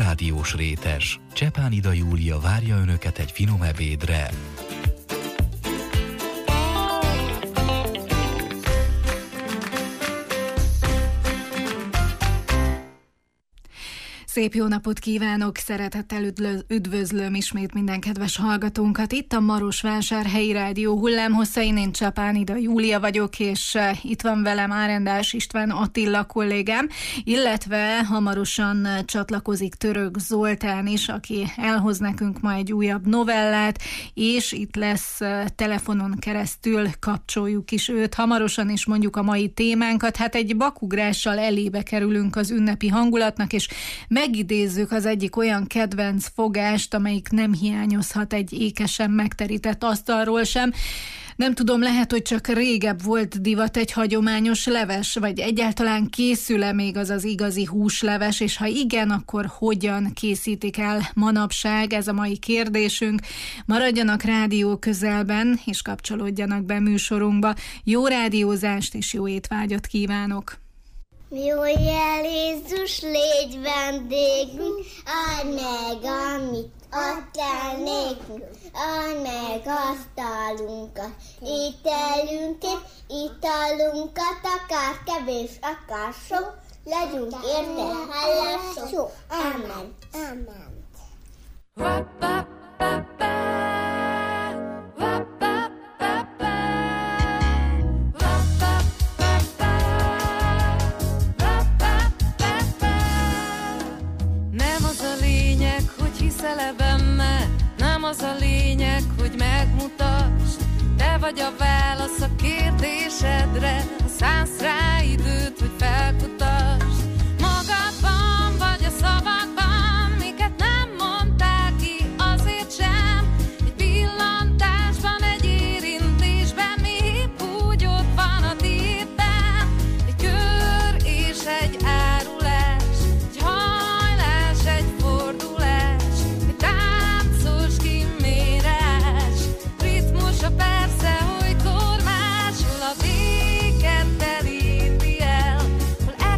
rádiós rétes. Csepán Ida Júlia várja Önöket egy finom ebédre. Szép jó napot kívánok, szeretettel üdvözlöm ismét minden kedves hallgatónkat. Itt a Marosvásárhelyi Rádió hullámhosszain, én Csepán Ida Júlia vagyok, és itt van velem Árendás István Attila kollégám, illetve hamarosan csatlakozik Török Zoltán is, aki elhoz nekünk ma egy újabb novellát, és itt lesz telefonon keresztül, kapcsoljuk is őt hamarosan, és mondjuk a mai témánkat. Hát egy bakugrással elébe kerülünk az ünnepi hangulatnak, és megidézzük az egyik olyan kedvenc fogást, amelyik nem hiányozhat egy ékesen megterített asztalról sem. Nem tudom, lehet, hogy csak régebb volt divat egy hagyományos leves, vagy egyáltalán készül-e még az igazi húsleves, és ha igen, akkor hogyan készítik el manapság? Ez a mai kérdésünk. Maradjanak rádió közelben, és kapcsolódjanak be műsorunkba. Jó rádiózást és jó étvágyat kívánok! Jó jel, Jézus, légy vendégünk, add meg, amit adtál nékünk, add meg asztalunkat, ételünket, italunkat, akár kevés, akár sok, legyünk érte hálások. Amen. Amen. Nem az a lényeg, hogy megmutasd, te vagy a válasz a kérdésedre, szánsz rá időt, hogy felkutasd. Magadban vagy a szavakban, miket nem mondtál ki, azért sem. Egy pillantásban, egy érintésben, mi úgy ott van a tiédben. Egy kör és egy árulás, egy hajlás, egy fordulás, egy táncos kimérás, ritmusa persze olykor máshol a béket telíti el, hol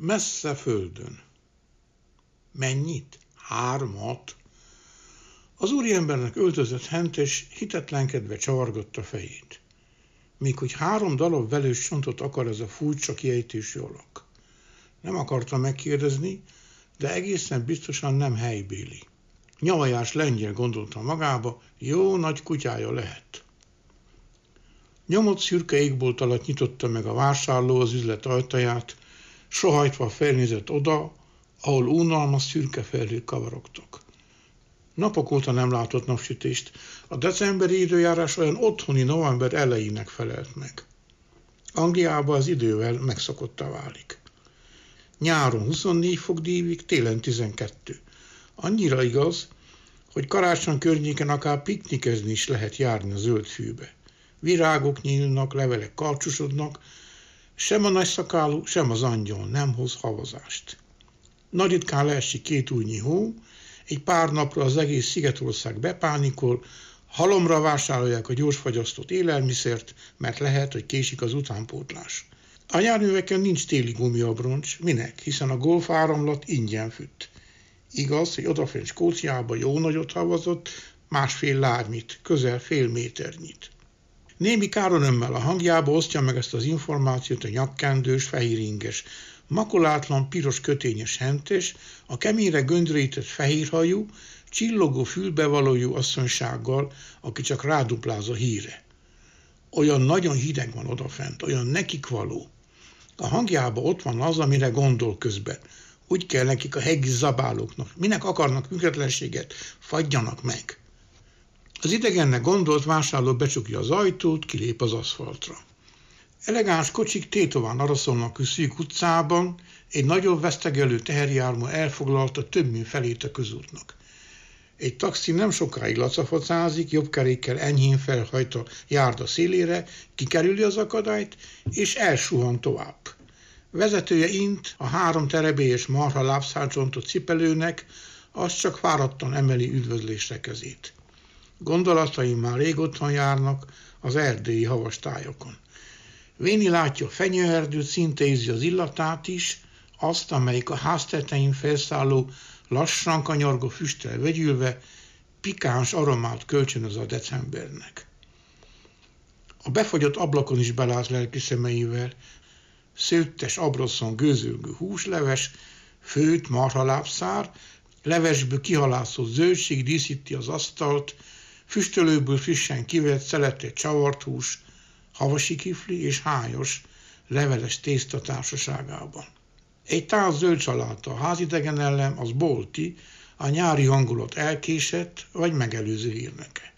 Messze földön. Mennyit? 3. Az úriembernek öltözött hentes hitetlenkedve csavargatta fejét. Még hogy 3 darab velős csontot akar ez a furcsa kiejtésű alak. Nem akarta megkérdezni, de egészen biztosan nem helybéli. Nyavajás lengyel gondolta magába, jó nagy kutyája lehet. Nyomott szürke égbolt alatt nyitotta meg a vásárló az üzlet ajtaját, sohajtva felnézett oda, ahol unalmas szürke felhők kavarogtak. Napok óta nem látott napsütést, a decemberi időjárás olyan otthoni november elejének felelt meg. Angliában az idővel megszokottá válik. Nyáron 24 fok dívig, télen 12. Annyira igaz, hogy karácsony környéken akár piknikezni is lehet járni a zöld fűbe. Virágok nyílnak, levelek karcsúsodnak, sem a nagyszakálú, sem az angyal nem hoz havazást. Nagy ritkán leesik 2 újnyi hó, egy pár napra az egész Szigetország bepánikol, halomra vásárolják a gyorsfagyasztott élelmiszert, mert lehet, hogy késik az utánpótlás. A járműveken nincs téli gumiabroncs, minek, hiszen a golfáramlat ingyen fütt. Igaz, hogy odafent Skóciába jó nagyot havazott, 1,5 lábnyit, közel fél méternyit. Némi káronömmel a hangjába osztja meg ezt az információt a nyakkendős, fehéringes, makulátlan piros kötényes hentes, a keményre göndörített fehérhajú, csillogó fülbevalójú asszonysággal, aki csak rádupláz a híre. Olyan nagyon hideg van odafent, olyan nekik való. A hangjába ott van az, amire gondol közben. Úgy kell nekik a hegyi zabálóknak. Minek akarnak működlenséget? Fagyjanak meg. Az idegennek gondolt vásárló becsukja az ajtót, kilép az aszfaltra. Elegáns kocsik tétován araszolnak a szűk utcában, egy nagyobb vesztegelő teherjármű elfoglalta több mint felét a közútnak. Egy taxi nem sokáig lacafacázik, jobb kerékkel enyhén felhajt a járda szélére, kikerüli az akadályt, és elsuhan tovább. Vezetője int a 3 terebélyes marha lábszárcsontot cipelőnek, az csak fáradtan emeli üdvözlésre kezét. Gondolataim már rég otthon járnak az erdélyi havas tájokon. Véni látja a fenyőerdőt, szinte érzi az illatát is, azt, amelyik a háztetején felszálló, lassan kanyargó füsttel vegyülve, pikáns aromát kölcsönöz a decembernek. A befagyott ablakon is belát lelki szemeivel, szőttes abroszon gőzölgő húsleves, főtt marhalábszár, levesből kihalászott zöldség díszíti az asztalt, füstölőből frissen kivett szeletett csavart hús, havasi kifli és hályos, leveles tészta társaságában. Egy tál zöld saláta a házidegen ellen, az bolti, a nyári hangulat elkésett vagy megelőző hírneke.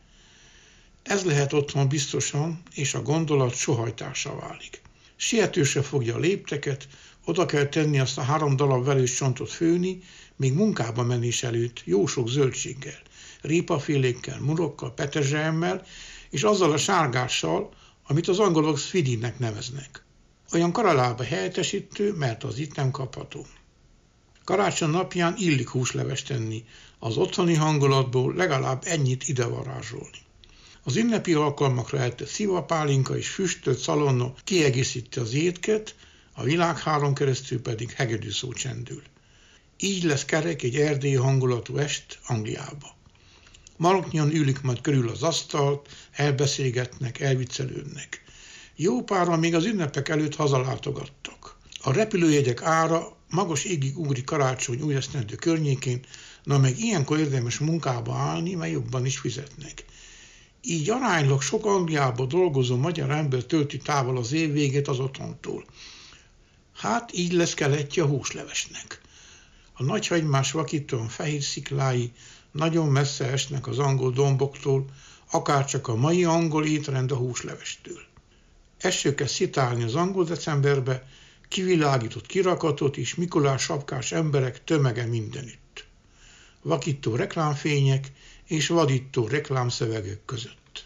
Ez lehet otthon biztosan, és a gondolat sohajtásra válik. Sietősre fogja a lépteket, oda kell tenni azt a 3 darab velős csontot főni, még munkába menés előtt jó sok zöldséggel, répafélékkel, murokkal, petrezselyemmel, és azzal a sárgással, amit az angolok swidinnek neveznek. Olyan karalába helyettesítő, mert az itt nem kapható. Karácsony napján illik húslevest tenni, az otthoni hangulatból legalább ennyit ide varázsolni. Az ünnepi alkalmakra eltett szivapálinka és füstölt szalonna kiegészíti az étket, a világháron keresztül pedig hegedű szó csendül. Így lesz kerek egy erdélyi hangulatú est Angliába. Maroknyan ülik majd körül az asztalt, elbeszélgetnek, elviccelődnek. Jó páran még az ünnepek előtt hazalátogattak. A repülőjegyek ára magas égig ugri karácsony új esztendő környékén, na meg ilyenkor érdemes munkába állni, mert jobban is fizetnek. Így aránylag sok Angliába dolgozó magyar ember tölti távol az év végét az otthontól. Hát így lesz keletje a húslevesnek. A nagyhagymás vakítóan fehér sziklái nagyon messze esnek az angol domboktól, akárcsak a mai angol étrend a húslevestől. Eső kezd szitálni az angol decemberbe, kivilágított kirakatot és Mikulás sapkás emberek tömege mindenütt. Vakító reklámfények és vadító reklámszövegek között.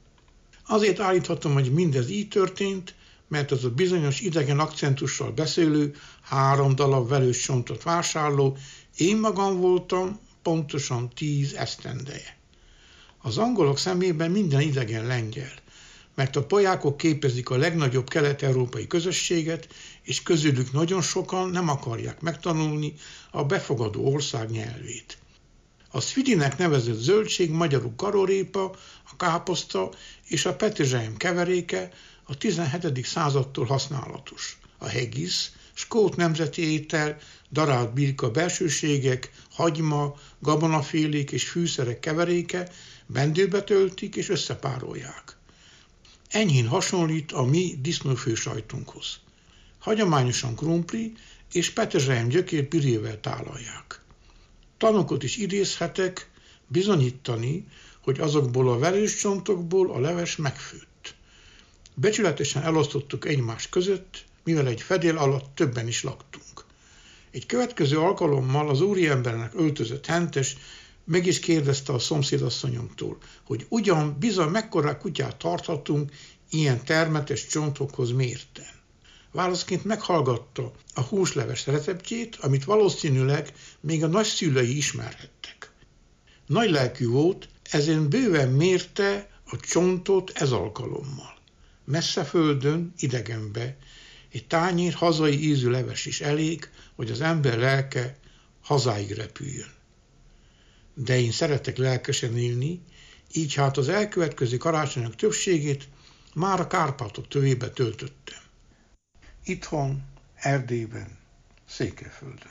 Azért állíthatom, hogy mindez így történt, mert az a bizonyos idegen akcentussal beszélő, 3 darab velős csontot vásárló, én magam voltam pontosan 10 esztendeje. Az angolok szemében minden idegen lengyel, mert a polyákok képezik a legnagyobb kelet-európai közösséget, és közülük nagyon sokan nem akarják megtanulni a befogadó ország nyelvét. A szvidinek nevezett zöldség magyarul karorépa, a káposzta és a petézselyem keveréke a 17. századtól használatos. A haggis, skót nemzeti étel, darált birka belsőségek, hagyma, gabonafélék és fűszerek keveréke, bendőbe töltik és összepárolják. Enyhén hasonlít a mi disznófősajtunkhoz. Hagyományosan krumpli és petézselyem gyökér pirével tálalják. Tanokot is idézhetek, bizonyítani, hogy azokból a verőscsontokból a leves megfőtt. Becsületesen elosztottuk egymás között, mivel egy fedél alatt többen is laktunk. Egy következő alkalommal az úriembernek öltözött hentes meg is kérdezte a szomszédasszonyomtól, hogy ugyan bizony mekkora kutyát tarthatunk ilyen termetes csontokhoz mérten. Válaszként meghallgatta a húsleves receptjét, amit valószínűleg még a nagyszülei ismerhettek. Nagy lelkű volt, ezért bőven mérte a csontot ez alkalommal. Messze földön, idegenbe, egy tányér hazai ízű leves is elég, hogy az ember lelke hazáig repüljön. De én szeretek lelkesen élni, így hát az elkövetkező karácsonyok többségét már a Kárpátok tövébe töltöttem. Itthon, Erdélyben, Székelyföldön.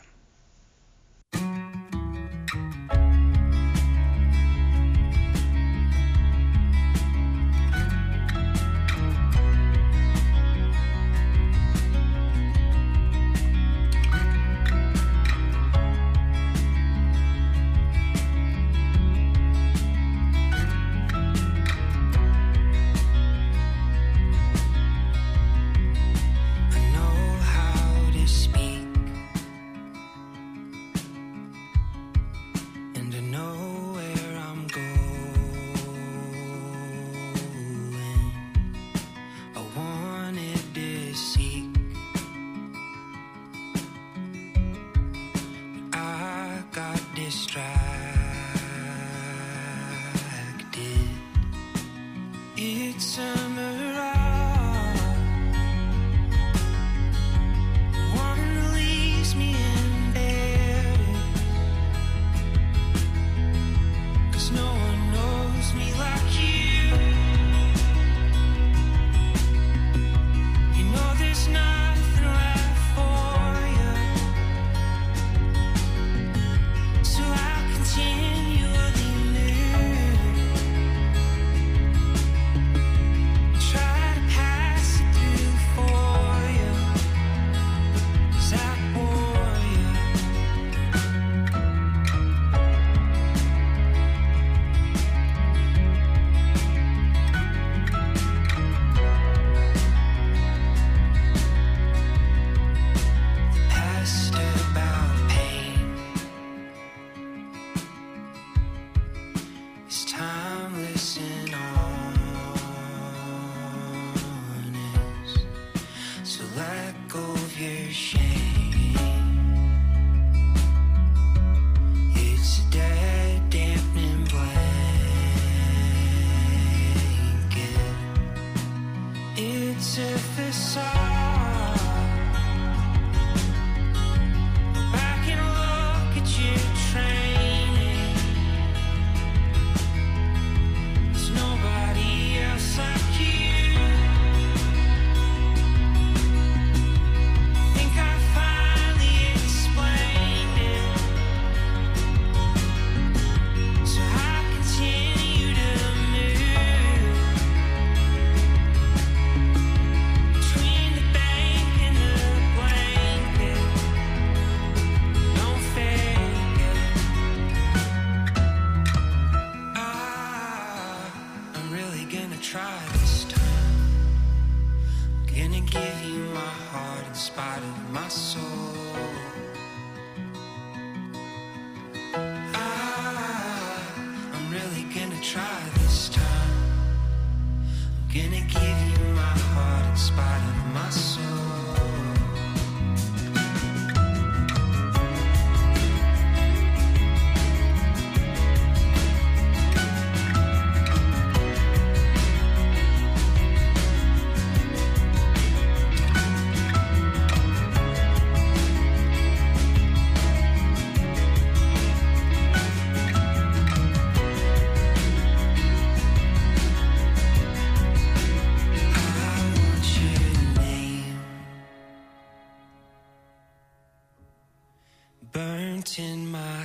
my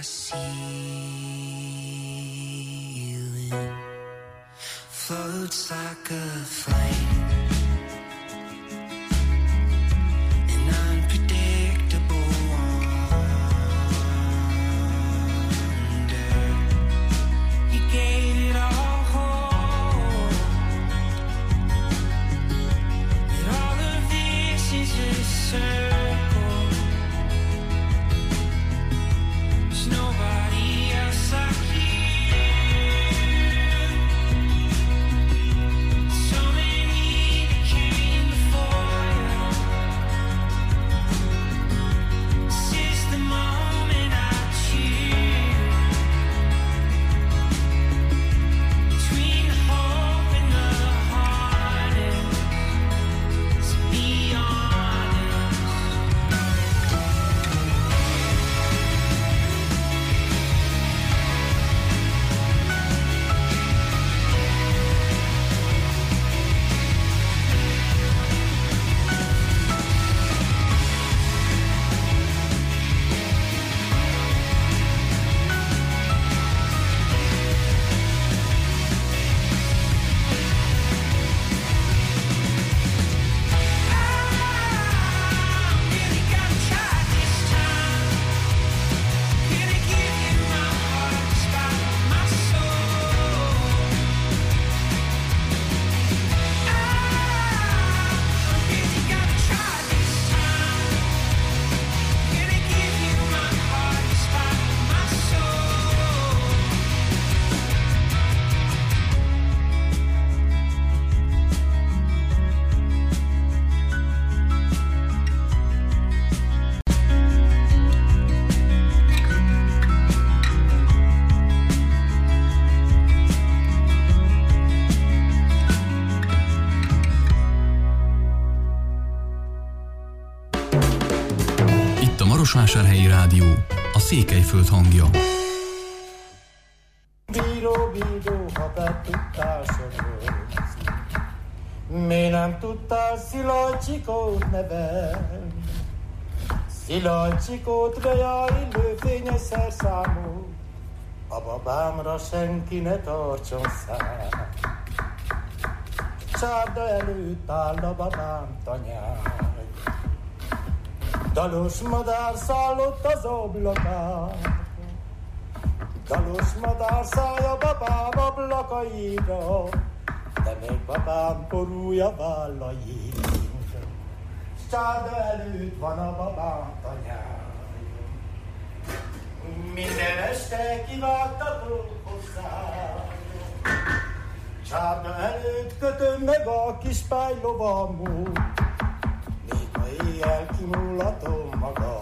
ceiling floats like a flame, an unpredictable wonder. You gave it all hope, and all of this is a circle. There's nobody else like you. So many that came before you. This is the moment I choose. Between the hope and the heartache, to be honest. Really gotta try this time. Gonna give you my heart, despite my soul. Really gotta try this time. Gonna give you my heart, despite my soul. Itt a Marosvásárhelyi Rádió, a Székelyföld hangja. Bíró, bíró, ha te tudtál sorozni, mi nem tudtál Szilágykikót nevelni. Szilágykikót reja illő fényes szerszámú, a babámra senki ne tartson szám. Csárda előtt áll a babám tanyája, dalos madár szállott az ablakán. Dalos madár szállja babám ablakaira, de még babám borúja vállaira. Csárda előtt van a babám tanyája, minden este kivágtatok hozzá. Csárda előtt kötöm meg a kis pálylovamot, még ma éjjel kimulatom magam.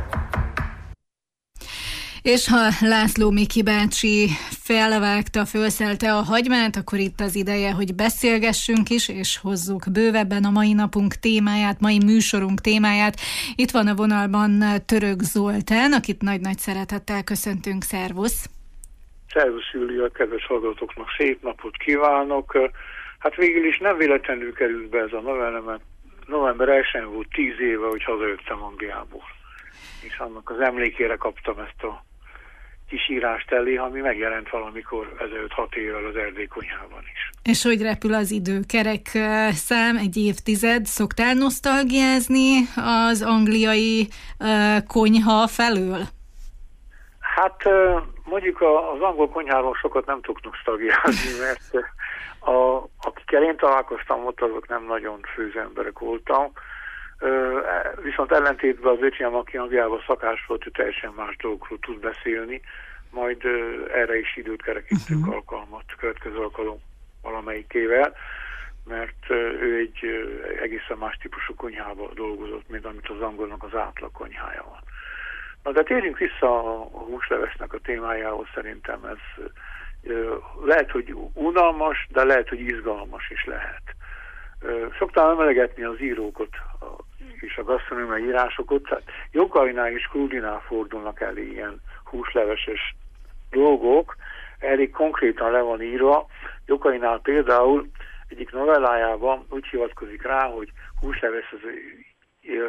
És ha László Miki bácsi felszelte a hagymát, akkor itt az ideje, hogy beszélgessünk is, és hozzuk bővebben a mai napunk témáját, mai műsorunk témáját. Itt van a vonalban Török Zoltán, akit nagy-nagy szeretettel köszöntünk. Szervusz! Szervusz, Júlia, kedves hallgatóknak szép napot kívánok! Hát végül is nem véletlenül került be ez a novella, mert november 1-én volt 10 éve, hogy hazajöttem Angliából. És annak az emlékére kaptam ezt a kis írást elé, ami megjelent valamikor ezelőtt 6 évvel az Erdély konyhában is. És hogy repül az idő, kerek szám, egy évtized, szoktál nosztalgiázni az angliai konyha felől? Hát mondjuk az angol konyháról sokat nem tudok nosztalgiázni, mert akikkel én találkoztam ott, azok nem nagyon főző emberek voltak. Viszont ellentétben az öcsém, aki Angliában szakás volt, ő teljesen más dolgokról tud beszélni, majd erre is időt kerekítünk alkalmat, következő alkalom valamelyikével, mert ő egy egészen más típusú konyhában dolgozott, mint amit az angolnak az átlag konyhája van. Na de térjünk vissza a húslevesnek a témájához, szerintem ez lehet, hogy unalmas, de lehet, hogy izgalmas is lehet. Szoktam emelegetni az írókat és a gasztronómiai írásokat, tehát Jogainál és Krudinál fordulnak elé ilyen húsleveses dolgok, elég konkrétan le van írva. Jogainál például egyik novellájában úgy hivatkozik rá, hogy húsleves az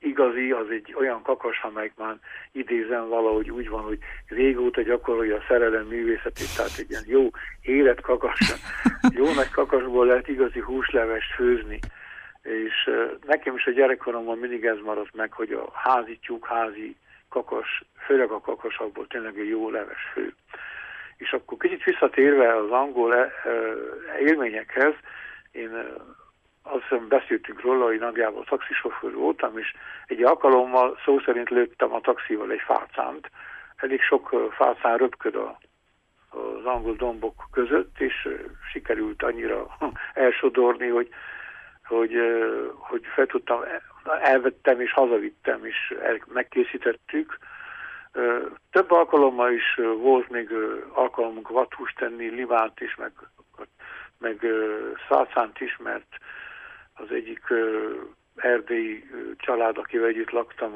igazi, az egy olyan kakas, amelyik már idézem valahogy úgy van, hogy régóta gyakorolja a szerelem művészetét, tehát egy ilyen jó életkakas, jó nagy kakasból lehet igazi húslevest főzni. És nekem is a gyerekkoromban mindig ez maradt meg, hogy a házi tyúk, házi kakas, főleg a kakasakból tényleg egy jó leves fő. És akkor kicsit visszatérve az angol élményekhez, én azt hiszem beszéltünk róla, hogy nagyjából taxisofőr voltam, és egy alkalommal szó szerint lőttem a taxival egy fácánt. Elég sok fácán röpköd az angol dombok között, és sikerült annyira elsodorni, hogy fel tudtam, elvettem és hazavittem, és megkészítettük. Több alkalommal is volt még alkalmunk vathúst tenni, livát is, meg szálcánt is, mert az egyik erdélyi család, akivel együtt laktam,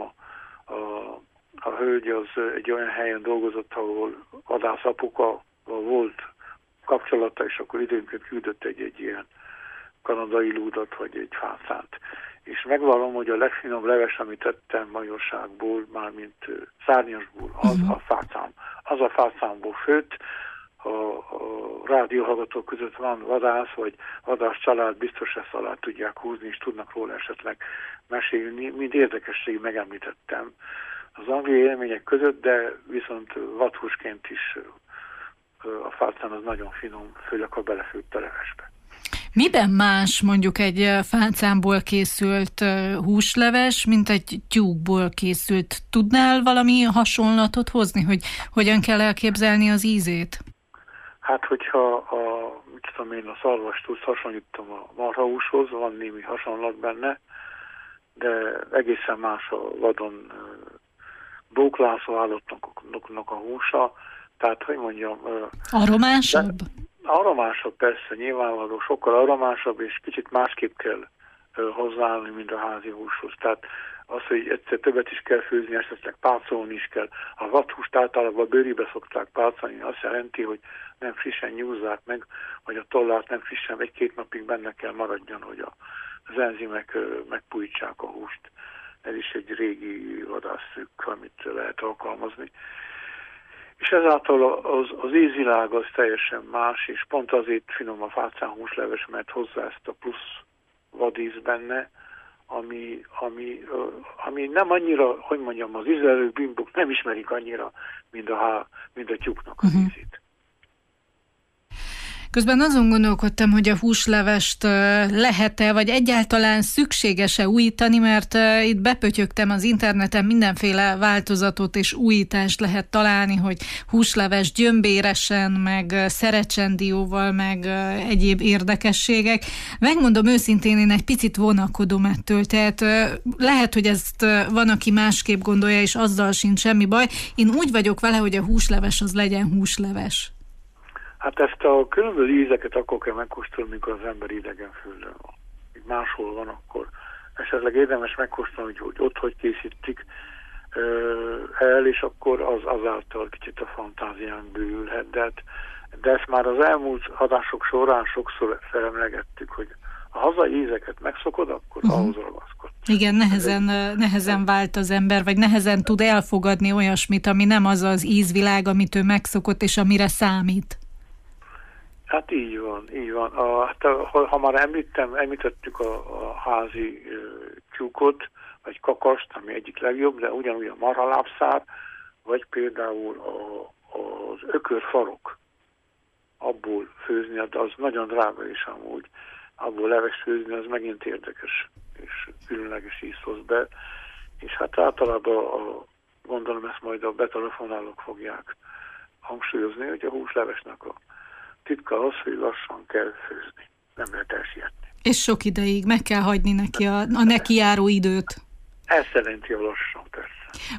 a hölgy az egy olyan helyen dolgozott, ahol vadászapuka volt kapcsolata, és akkor időnként küldött egy ilyen kanadai lúdat, vagy egy fácánt. És megvallom, hogy a legfinobb leves, amit tettem majorságból, mármint szárnyasból, az a fácámból főtt. A rádióhallgatók között van vadász, vagy vadász család, biztos ezt alá tudják húzni, és tudnak róla esetleg mesélni. Mind érdekesség megemlítettem az angliai élmények között, de viszont vadhúsként is a fácán az nagyon finom, főleg ha belefőtt a levesbe. Miben más mondjuk egy fácánból készült húsleves, mint egy tyúkból készült? Tudnál valami hasonlatot hozni, hogy hogyan kell elképzelni az ízét? Hát, hogyha a szarvastúzt hasonlítom a marhahúshoz, van némi hasonlat benne, de egészen más a vadon bóklászó állatnak a húsa, tehát, hogy mondjam... Aromásabb? Aromásabb, persze, nyilvánvaló, sokkal aromásabb, és kicsit másképp kell hozzáállni, mint a házi húshoz. Tehát az, hogy egyszer többet is kell főzni, esetleg pácolni is kell. A vadhúst általában bőribe szokták pácolni, azt jelenti, hogy nem frissen nyúzzák meg, vagy a tollát nem frissen, 1-2 napig benne kell maradjon, hogy az enzimek megpújítsák a húst. Ez is egy régi vadászszük, amit lehet alkalmazni. És ezáltal az ízvilág az teljesen más, és pont azért finom a fácán húsleves, mert hozzá ezt a plusz vadíz benne, ami nem annyira, hogy mondjam, az ízlelő bimbok nem ismerik annyira, mint a tyúknak az ízét. Közben azon gondolkodtam, hogy a húslevest lehet-e, vagy egyáltalán szükséges-e újítani, mert itt bepötyögtem az interneten, mindenféle változatot és újítást lehet találni, hogy húsleves gyömbéresen, meg szerecsendióval, meg egyéb érdekességek. Megmondom őszintén, én egy picit vonakodom ettől, tehát lehet, hogy ezt van, aki másképp gondolja, és azzal sincs semmi baj. Én úgy vagyok vele, hogy a húsleves az legyen húsleves. Hát ezt a különböző ízeket akkor kell megkóstolni, amikor az ember idegen földön van. Így máshol van, akkor esetleg érdemes megkóstolni, hogy ott hogy készítik el, és akkor azáltal kicsit a fantáziánk bővülhet. De ezt már az elmúlt adások során sokszor felemlegettük, hogy ha hazai ízeket megszokod, akkor ahhoz ragaszkod. Igen, nehezen vált az ember, vagy nehezen tud elfogadni olyasmit, ami nem az az ízvilág, amit ő megszokott, és amire számít. Hát így van. Ha már említettük a házi tyúkot, vagy kakast, ami egyik legjobb, de ugyanúgy a marhalábszár, vagy például az ökörfarok, abból főzni, az nagyon drága is amúgy, abból leves főzni, az megint érdekes és különleges ízt hoz be, és hát általában gondolom ezt majd a betelefonálók fogják hangsúlyozni, hogy a húslevesnek a titka az, hogy lassan kell főzni. Nem lehet elsietni. És sok ideig meg kell hagyni neki a nekijáró időt. Ez jelenti a lassan, persze.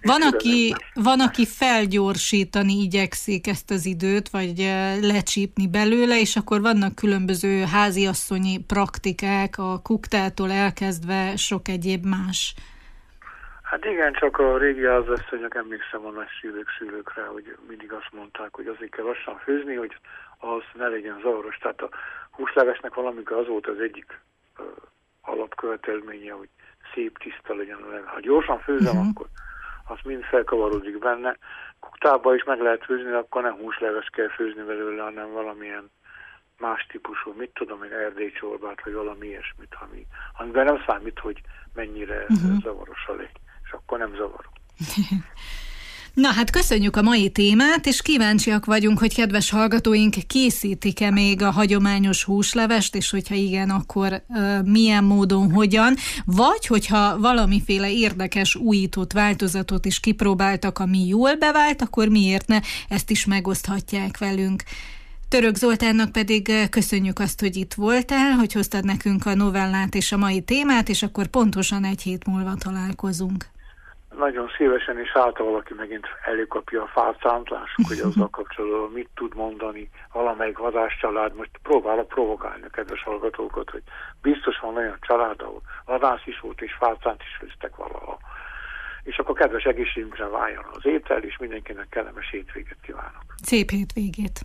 Van, aki felgyorsítani igyekszik ezt az időt, vagy lecsípni belőle, és akkor vannak különböző háziasszonyi praktikák, a kuktától elkezdve sok egyéb más. Hát igen, csak a régi házasszonyok, emlékszem a nagy szülőkre, hogy mindig azt mondták, hogy azért kell lassan főzni, hogy az ne legyen zavaros. Tehát a húslevesnek valamikor az volt az egyik alapkövetelménye, hogy szép, tiszta legyen a leve. Ha gyorsan főzem, akkor az mind felkavarodik benne. Kuktába is meg lehet főzni, akkor nem húsleves kell főzni belőle, hanem valamilyen más típusú, mit tudom én, erdélycsorbát, vagy valami ilyesmit, amiben nem számít, hogy mennyire zavaros a lég, és akkor nem zavaró. Na hát köszönjük a mai témát, és kíváncsiak vagyunk, hogy kedves hallgatóink készítik-e még a hagyományos húslevest, és hogyha igen, akkor milyen módon, hogyan, vagy hogyha valamiféle érdekes, újított változatot is kipróbáltak, ami jól bevált, akkor miért ne, ezt is megoszthatják velünk. Török Zoltánnak pedig köszönjük azt, hogy itt voltál, hogy hoztad nekünk a novellát és a mai témát, és akkor pontosan egy hét múlva találkozunk. Nagyon szívesen, és által valaki megint előkapja a fácánt, lássuk, hogy azzal kapcsolatban mit tud mondani valamelyik vadászcsalád. Most próbálok provokálni a kedves hallgatókat, hogy biztos van olyan család, ahol vadász is volt, és fácánt is főztek valaha. És akkor kedves egészségünkre váljon az étel, és mindenkinek kellemes hétvégét kívánok. Szép hétvégét!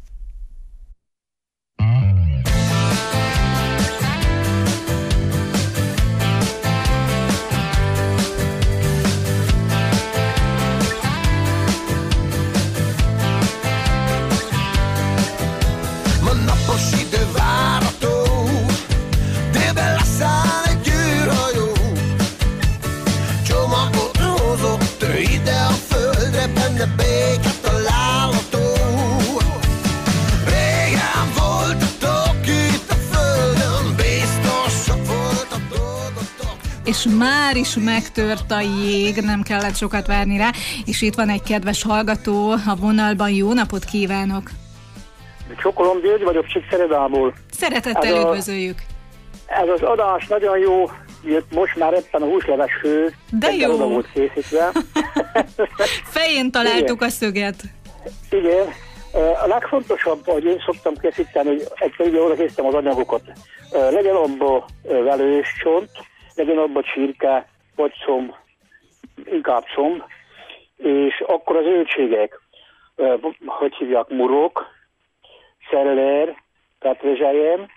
És már is megtört a jég, nem kellett sokat várni rá, és itt van egy kedves hallgató a vonalban. Jó napot kívánok! Csokolom, György vagyok, Csíkszeredából. Szeretettel üdvözöljük! Ez az adás nagyon jó, most már éppen a húsleves fő. De jó! Oda volt készítve. Fején találtuk a szöget. Igen. A legfontosabb, hogy én szoktam készíteni, hogy egyszer ugye oda készítem az anyagokat. Legyen abban velős csont, legyen abban csirke, vagy szomb, inkább szomb, és akkor az zöldségek, hogy hívják, murok, szeller, petrezselyem,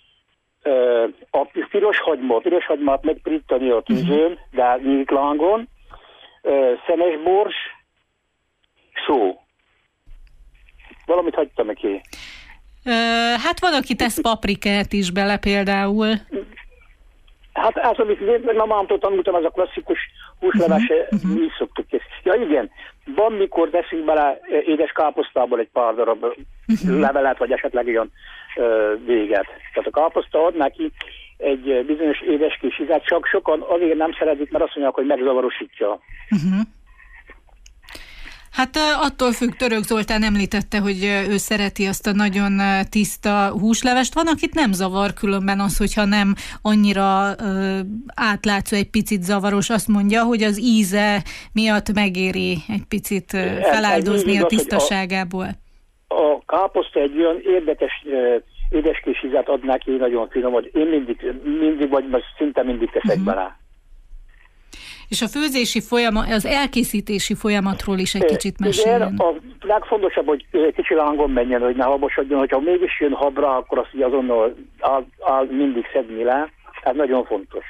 a piros hagymát megpirítani a tűzön, de nyílt lángon, szemesbors, szó. Valamit hagytam neki. Hát van, aki tesz paprikát is bele például. Hát ez, amit mamámtól tanultam, az a klasszikus húsleves, mi is szoktuk kész. Ja igen, van, mikor teszünk bele édes káposztából egy pár darab levelet, vagy esetleg olyan véget. Tehát a káposzta ad neki egy bizonyos édes kis ízet, csak sokan azért nem szeretik, mert azt mondják, hogy megzavarosítja. Hát attól függ, Török Zoltán említette, hogy ő szereti azt a nagyon tiszta húslevest. Van, akit nem zavar különben az, hogyha nem annyira átlátszó, egy picit zavaros. Azt mondja, hogy az íze miatt megéri egy picit feláldozni a tisztaságából. A káposzta egy olyan érdekes édes kis ízet ad neki, nagyon finom, hogy én mindig vagy szinte mindig teszek bele. És a főzési folyamat, az elkészítési folyamatról is egy kicsit meséljen. Igen, a legfontosabb, hogy kicsi lángon menjen, hogy ne habosodjon, hogyha mégis jön habra, akkor azt így azonnal mindig szedni le. Ez nagyon fontos.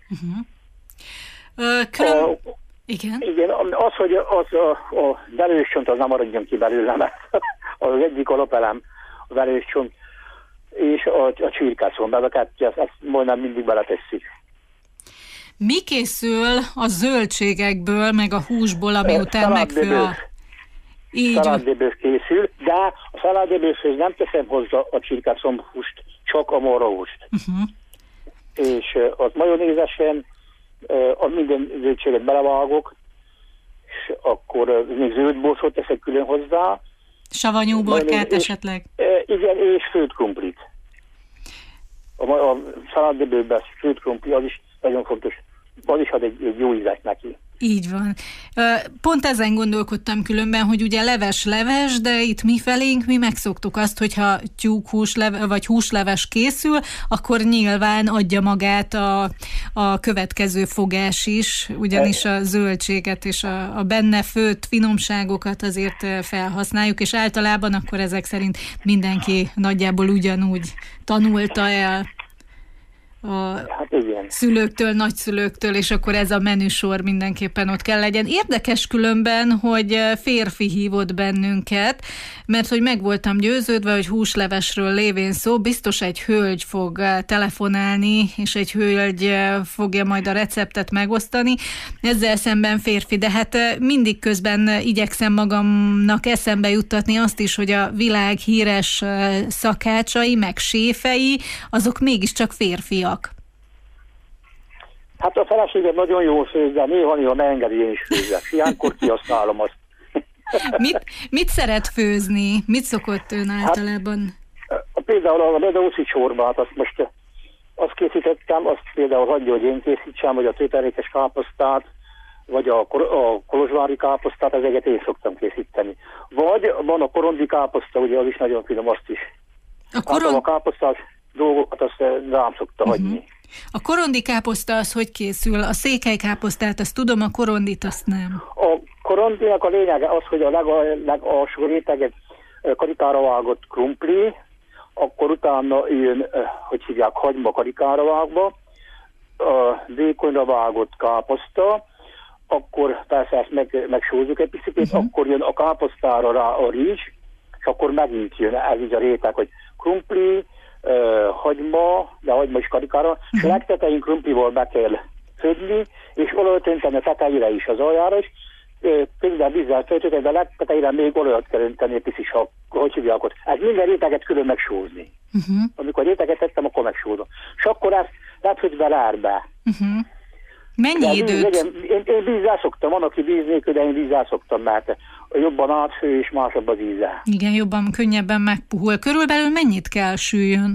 Igen? Igen, az, hogy a verőscsont az nem maradjon ki belőle, mert az egyik alapelem a verőscsont és a csirkászon, mert ezt majdnem mindig beletesszük. Mi készül a zöldségekből, meg a húsból, ami után megfő a... Szaláddéből készül, de a szaláddébőhöz nem teszem hozzá a csirkászombhúst, csak a marhahúst. És az majonézesen minden zöldséget belevágok, és akkor még zöldborsot teszek külön hozzá. Savanyú borkát esetleg? Igen, és főtt krumplit. A szaláddébőben főtt krumpli, az is nagyon fontos. Az is ad egy jó ízet neki. Így van. Pont ezen gondolkodtam különben, hogy ugye leves, de itt mifelénk mi megszoktuk azt, hogyha vagy húsleves készül, akkor nyilván adja magát a következő fogás is, ugyanis a zöldséget és a benne főtt finomságokat azért felhasználjuk, és általában akkor ezek szerint mindenki nagyjából ugyanúgy tanulta el. Hát igen. szülőktől, nagyszülőktől, és akkor ez a menüsor mindenképpen ott kell legyen. Érdekes különben, hogy férfi hívott bennünket, mert hogy meg voltam győződve, hogy húslevesről lévén szó, biztos egy hölgy fog telefonálni, és egy hölgy fogja majd a receptet megosztani. Ezzel szemben férfi, de hát mindig közben igyekszem magamnak eszembe juttatni azt is, hogy a világ híres szakácsai, meg séfei, azok mégiscsak férfiak. Hát a feleségem nagyon jól főz, de néha ne engedi, én is főzzek. Ilyenkor kihasználom azt. Mit szeret főzni? Mit szokott ön általában? Hát, például a medószi csorbát, azt készítettem, azt például hagyja, hogy én készítsem, vagy a tőterékes káposztát, vagy a kolozsvári káposztát, ezeket én szoktam készíteni. Vagy van a korondi káposzta, ugye az is nagyon finom, azt is. A káposztás dolgokat azt rám szokta hagyni. A korondi káposzta az hogy készül? A székely káposztát azt tudom, a korondit azt nem. A korondinak a lényege az, hogy a legalsó réteget karikára vágott krumpli, akkor utána jön, hogy hívják, hagyma karikára vágva, a vékonyra vágott káposzta, akkor persze ezt megsózzuk egy picit, akkor jön a káposztára rá a rizs, és akkor megint jön ez így a réteg, hogy krumpli, hagyma, de hagyma is karikára, és a legtetején krumplival be kell födni, és olajat önteni a tetejére is, az aljára is, közben vízzel tölteni, de a legtetejére még olajat kell önteni, egy picit, hogy hívják ott. Ez minden réteget külön megsózni. Amikor réteget tettem, akkor megsózom. És akkor ezt lefőtt be rárbe. Mennyi időt? Én vízzel szoktam, van, aki víz nélkül, de én vízzel szoktam, mert jobban átfő és másabb az íze. Igen, jobban, könnyebben megpuhul. Körülbelül mennyit kell süljön?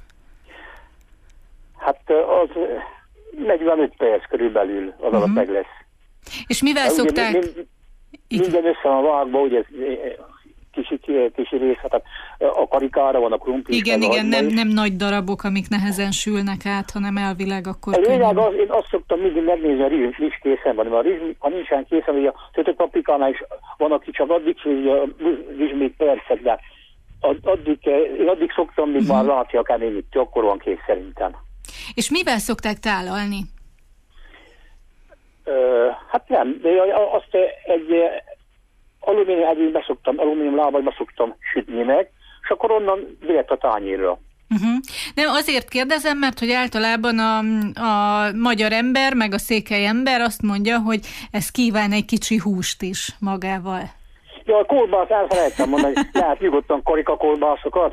Hát az 45 perc körülbelül az alatt meg lesz. És mivel szokták? Minden össze van vágva, ugye kicsi rész, hát a karikára van a krumpli. Igen, nem nagy darabok, amik nehezen sülnek át, hanem elvileg akkor... A lényeg az, én azt szoktam mindig megnézni, a rizs készen van, mert a rizs, ha nincsen készen, hogy a töltött paprikánál is van, aki csak addig hogy a rizs még percet, de én addig szoktam, míg már látja a keményítő, akkor van kész szerintem. És mivel szokták tálalni? Hát nem, de azt egy alumínium edénybe szoktam, alumínium lábanyba szoktam sütni meg, és akkor onnan direkt a tányérra. Nem, azért kérdezem, mert hogy általában a magyar ember, meg a székely ember azt mondja, hogy ez kíván egy kicsi húst is magával. Ja, a kolbász elfelejtem mondani, lehet nyugodtan karikakolbászokat.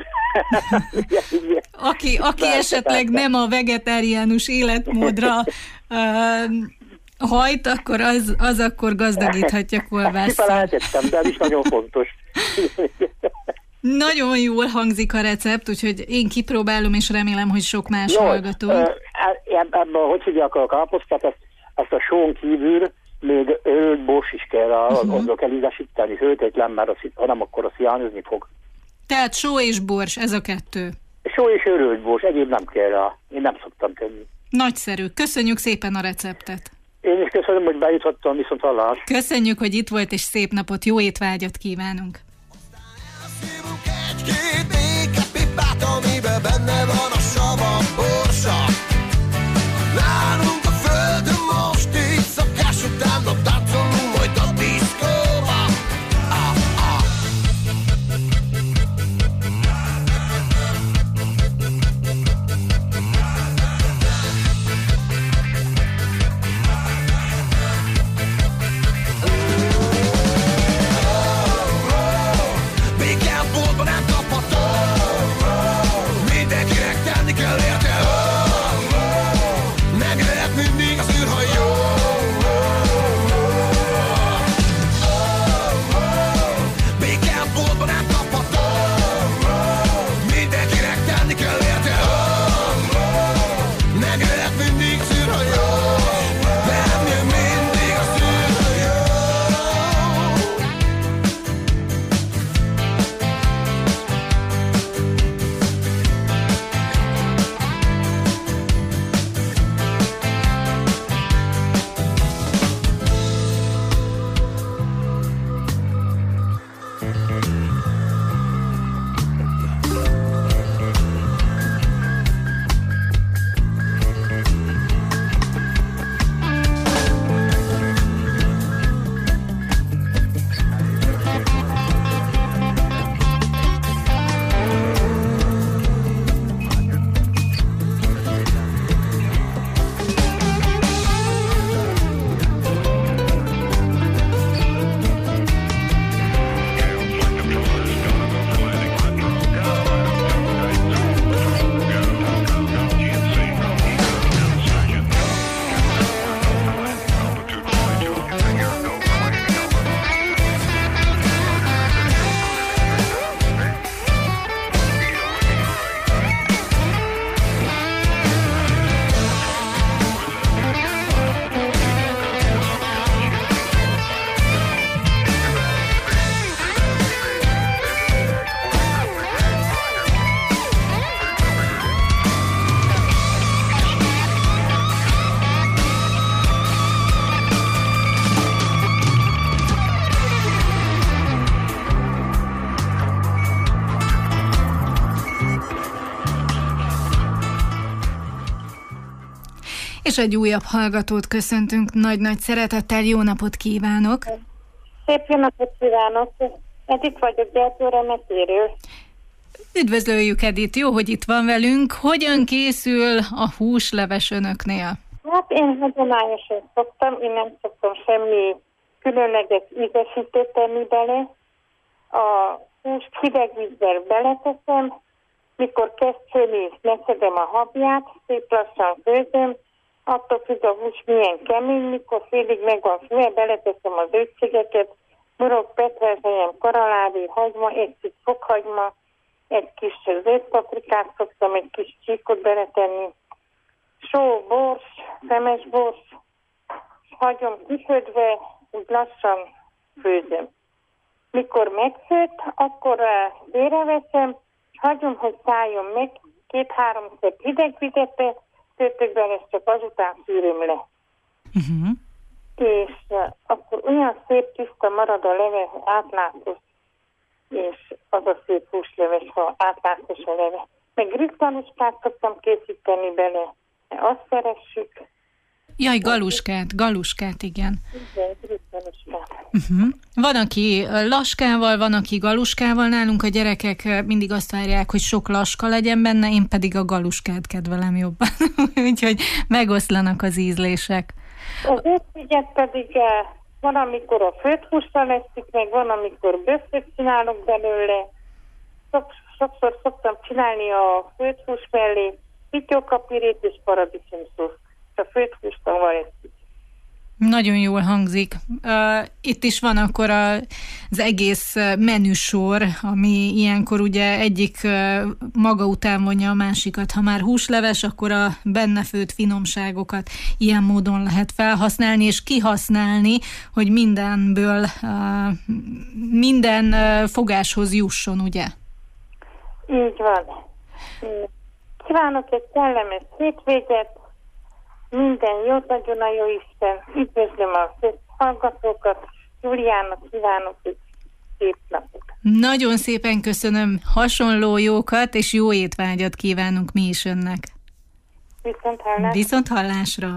Aki esetleg nem a vegetáriánus életmódra hajt, akkor az akkor gazdagíthatja kolbásszal. Kifelejtettem, de ez is nagyon fontos. Nagyon jól hangzik a recept, úgyhogy én kipróbálom, és remélem, hogy sok más hallgató. Ebben, hogy hívják a káposztát, ezt a són kívül még ölt bors is kell azzal kell ízesíteni, hőtetlen, mert hanem akkor az hiányozni fog. Tehát só és bors, ez a kettő. Só és örült bors, egyéb nem kell rá. Én nem szoktam tenni. Nagyszerű. Köszönjük szépen a receptet. Én is köszönöm, hogy bejuthattam, viszont hallás. Köszönjük, hogy itt volt, és szép napot, jó étvágyat kívánunk. Egy-két ékepipát, amiben benne van a sava borsa. Nálunk a földön most így szakás után táncolunk majd a diszkóba. Békén boltban nem kapható. És egy újabb hallgatót köszöntünk nagy-nagy szeretettel, jó napot kívánok! Szép jó napot kívánok! Edith vagyok, Gyertőremetéről. Üdvözöljük, Edith, jó, hogy itt van velünk. Hogyan készül a húsleves önöknél? Hát én hagyományosan szoktam, én nem szoktam semmi különleges ízesítőt tenni bele. A húst hideg vízzel beleteszem, mikor kezd főni, megszedem a habját, szép lassan főzöm, attól függ a hús milyen kemény, mikor félig meg van főve, beleteszem az őszigeket, burok, petrezselyem, karalári, hagyma, egy kis fokhagyma, egy kis zöld paprikát szoktam, egy kis csíkot beletenni, só, bors, szemes bors, hagyom kifödve, úgy lassan főzöm. Mikor megfőtt, akkor félreveszem, és hagyom, hogy szálljon meg, 2-3 szebb hideg vizet töltök bele, és csak azután szűröm le. És akkor olyan szép tiszta marad a leve, átlátszós, és az a szép húsleves, ha átlátszós a leve. Meg rizgaluskát szoktam készíteni bele, azt szeressük. Jaj, galuskát, igen. Igen, rizgaluskát. Van, aki laskával, van, aki galuskával. Nálunk a gyerekek mindig azt várják, hogy sok laska legyen benne, én pedig a galuskát kedvelem jobban. Úgyhogy megoszlanak az ízlések. Az őszügyet pedig van, amikor a főtt hússal eszik, meg van, amikor böszöt csinálok belőle. Sokszor szoktam csinálni a főtt hús mellé pityókapirét és paradicsomszószt. A főtt hústal eszik. Nagyon jól hangzik. Itt is van akkor az egész menüsor, ami ilyenkor ugye egyik maga után vonja a másikat. Ha már húsleves, akkor a benne főtt finomságokat ilyen módon lehet felhasználni és kihasználni, hogy mindenből minden fogáshoz jusson, ugye? Így van. Kívánok egy kellemes hétvégét, minden jót, nagyon a jó Isten. Üdvözlöm a hallgatókat, Júliának kívánok egy szép napot. Nagyon szépen köszönöm, hasonló jókat és jó étvágyat kívánunk mi is önnek. Viszont hallásra.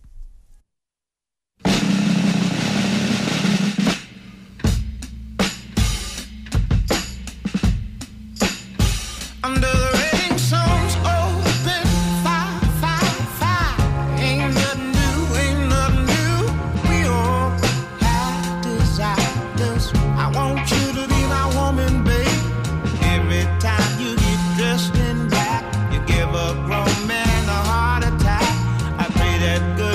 Under the rain, songs open, fire. Ain't nothing new. We all have desires. I want you to be my woman, babe. Every time you get dressed in black, you give a grown man a heart attack. I pray that good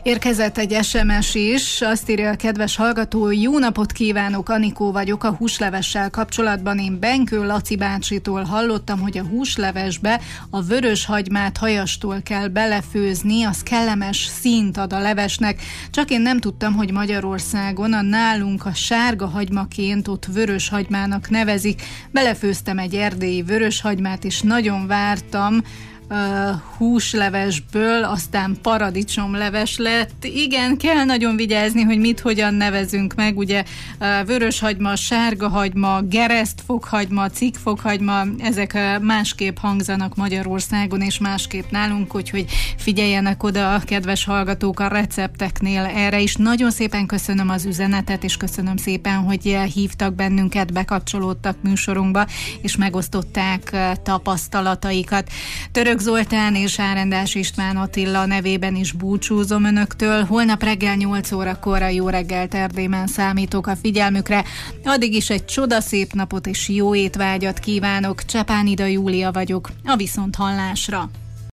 Érkezett egy SMS is, azt írja a kedves hallgató: jó napot kívánok, Anikó vagyok, a húslevessel kapcsolatban én Benkő Laci bácsitól hallottam, hogy a húslevesbe a vörös hagymát hajastól kell belefőzni, az kellemes színt ad a levesnek, csak én nem tudtam, hogy Magyarországon a nálunk a sárga hagymaként ott vörös hagymának nevezik. Belefőztem egy erdélyi vörös hagymát, és nagyon vártam húslevesből, aztán paradicsomleves lett. Igen, kell nagyon vigyázni, hogy mit hogyan nevezünk meg, ugye vöröshagyma, sárgahagyma, geresztfokhagyma, cikkfokhagyma, ezek másképp hangzanak Magyarországon, és másképp nálunk, úgyhogy figyeljenek oda a kedves hallgatók a recepteknél erre is. Nagyon szépen köszönöm az üzenetet, és köszönöm szépen, hogy hívtak bennünket, bekapcsolódtak műsorunkba, és megosztották tapasztalataikat. Török Zoltán és Árendás István Attila nevében is búcsúzom önöktől. Holnap reggel 8 órakor a Jó reggelt Erdélyben számítok a figyelmükre. Addig is egy csodaszép napot és jó étvágyat kívánok. Csepánida Júlia vagyok. A viszonthallásra.